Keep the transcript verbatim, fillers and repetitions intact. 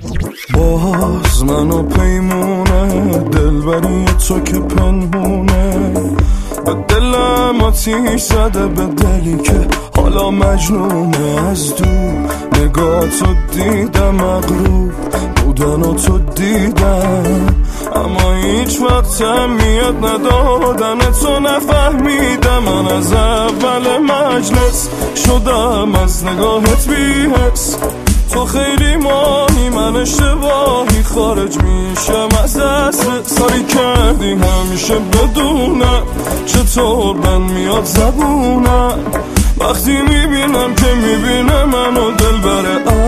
باز منو پیمونه دلبری تو که پنهونه، به دلم آتیش زده، به دلی که حالا مجنونه. از دور نگاه تو دیدم، مغروب بودن و تو دیدم، اما هیچ وقت اهمیت ندادن تو نفهمیدم. من از اول مجلس شدم از نگاهت بی‌حس، تو خیلی ماهی من اشتباهی خارج میشم از دست. کاری کردی همیشه بدونم چطور من میاد زبونم، وقتی میبینم که میبینه منو دل بره